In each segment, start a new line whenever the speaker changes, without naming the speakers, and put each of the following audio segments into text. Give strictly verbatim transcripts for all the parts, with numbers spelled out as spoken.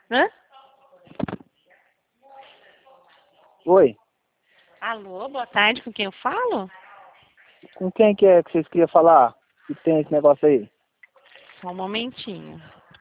Hã?
Oi,
Alô, boa tarde, com quem eu falo?
com quem que é que vocês queriam falar? Que tem esse negócio aí?
Só um momentinho.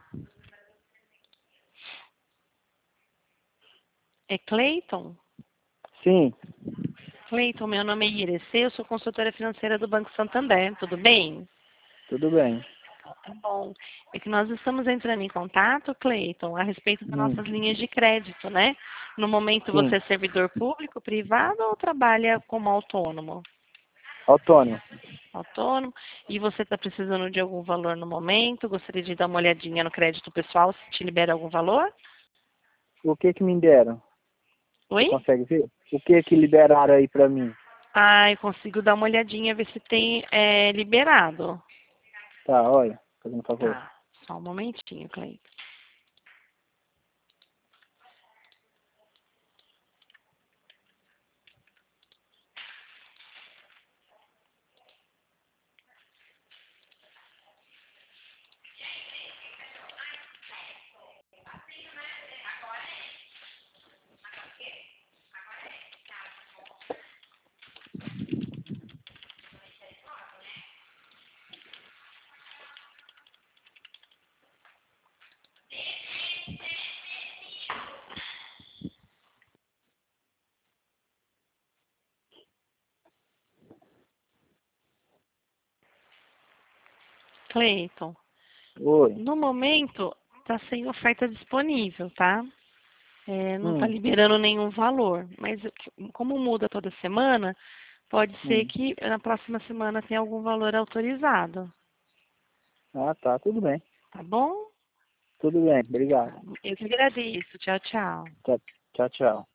É Cleiton?
Sim,
Cleiton, meu nome é Irecê, eu sou consultora financeira do Banco Santander, tudo bem?
tudo bem.
Tá bom. É que nós estamos entrando em contato, Cleiton, a respeito das
Hum,
nossas linhas de crédito, né? No momento você
sim,
é servidor público, privado ou trabalha como autônomo?
autônomo.
Autônomo. E você está precisando de algum valor no momento? Gostaria de dar uma olhadinha no crédito pessoal, se te libera algum valor?
O que que me deram? Você
Oi?
consegue ver? O que que liberaram aí pra mim?
Ah, eu consigo dar uma olhadinha, ver se tem é, liberado.
Tá, olha, fazendo um favor.
Tá, só um momentinho, Cleiton. Cleiton,
Oi.
no momento está sem oferta disponível, tá? É, não está
Hum,
liberando nenhum valor, mas como muda toda semana, pode ser
hum.
que na próxima semana tenha algum valor autorizado,
Ah, tá, tudo bem.
tá bom?
Tudo bem, obrigado.
Eu que agradeço. Tchau, tchau.
Tá, tchau, tchau.